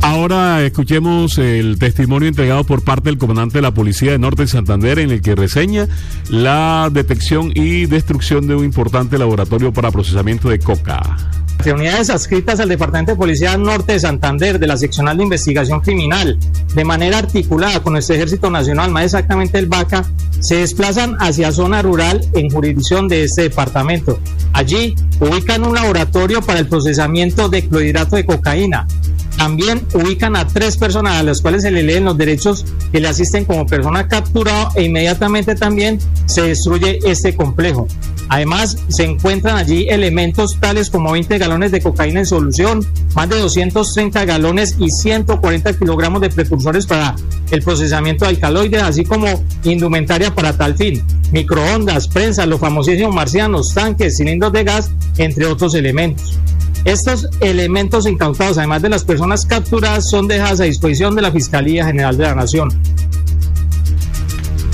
Ahora escuchemos el testimonio entregado por parte del comandante de la Policía de Norte de Santander, en el que reseña la detección y destrucción de un importante laboratorio para procesamiento de coca. Las unidades adscritas al Departamento de Policía Norte de Santander, de la Seccional de Investigación Criminal, de manera articulada con nuestro Ejército Nacional, más exactamente el VACA, se desplazan hacia zona rural en jurisdicción de este departamento. Allí ubican un laboratorio para el procesamiento de clorhidrato de cocaína. También ubican a 3 personas a las cuales se le leen los derechos que le asisten como persona capturada, e inmediatamente también se destruye este complejo. Además, se encuentran allí elementos tales como 20 galones de cocaína en solución, más de 230 galones y 140 kilogramos de precursores para el procesamiento de alcaloides, así como indumentaria para tal fin, microondas, prensas, los famosísimos marcianos, tanques, cilindros de gas, entre otros elementos. Estos elementos incautados, además de las personas capturadas, son dejadas a disposición de la Fiscalía General de la Nación.